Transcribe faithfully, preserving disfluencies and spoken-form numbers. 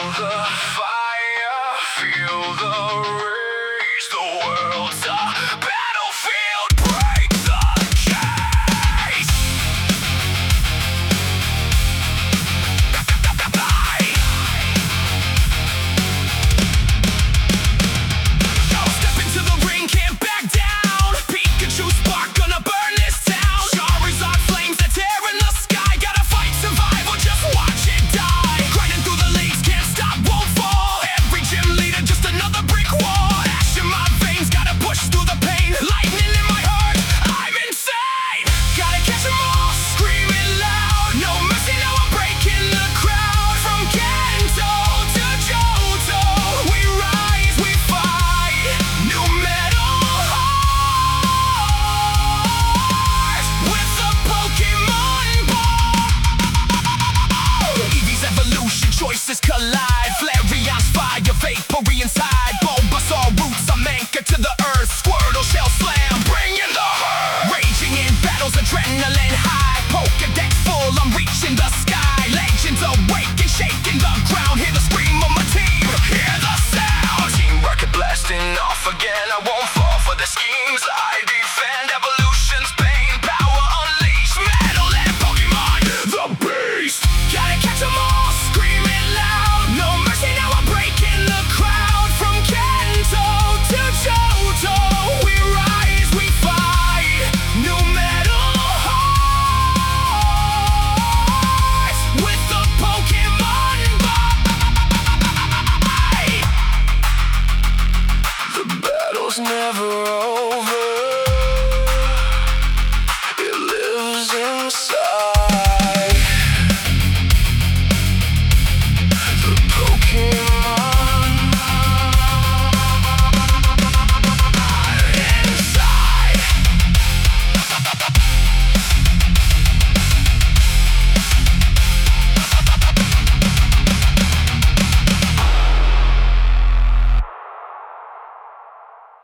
the fire, feel the rage. The world's a battlefield, break the cage. Step into the ring, can't back down. Pikachu spark gonna burn this town. Charizard flames that tear in the sky. Gotta fight, survive, or just watch it die. Grinding through the leagues, can't stop, won't fall. Every gym leader, just another brick wall. Ash in my veins, gotta push through the pain. Lightning in my heart, I'm insane. Gotta catch 'em all, screaming loud. No mercy, now I'm breaking the crowd. From Kanto to Johto, we rise, we fight. New metal heart with the Pokemon ball. Eevee's evolution, choices collide. Flareon's fire, Vaporeon's hide. Bulbasaur roots, I'm anchored to the earth. Squirtle, Shell Slam, bringing the hurt. Raging in battles, adrenaline high. Pokedex full, I'm reaching the